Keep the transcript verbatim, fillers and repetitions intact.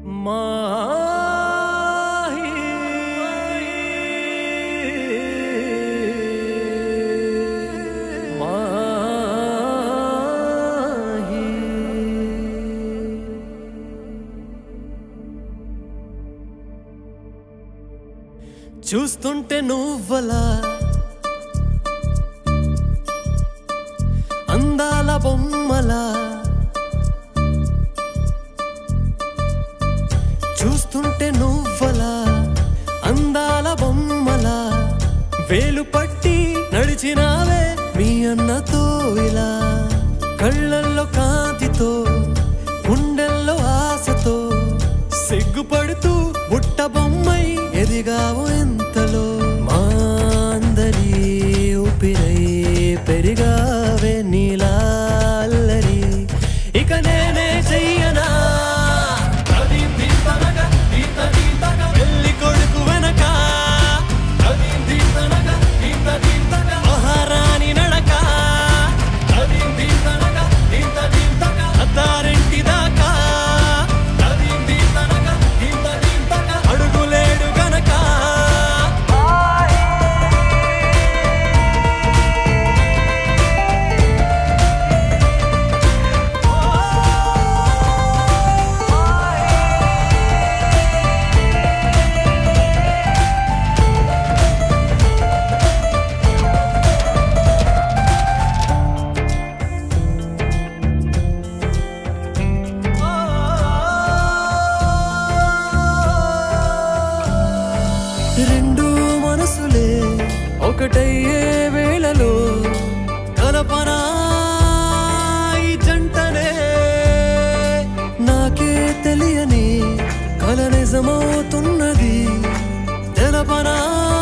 చూస్తుంటే నువ్వలా అందాల బొమ్మలా చూస్తుంటే నువ్వలా అందాల బొమ్మలా వేలు పట్టి నడిచినావే మీ అన్నతో ఇలా కళ్ళల్లో కాంతితో గుండెల్లో ఆశతో సిగ్గుపడుతూ బుట్ట బొమ్మై ఎదిగావు ఎంతలో మా అందరి ఊపిరై పెరిగావే నీలా అల్లరి ఇక నేనే చెయ్యనా పెళ్లి కొడుకు వెనక మహారాణి నడక అత్తారింటి దాకా అడుగులేడు గనక రెండు మనసులే ఒకటయ్యే వేళలో కల్పన ఈ జంటనే నాకే తెలియని కల నిజమవుతున్నది తెలపనా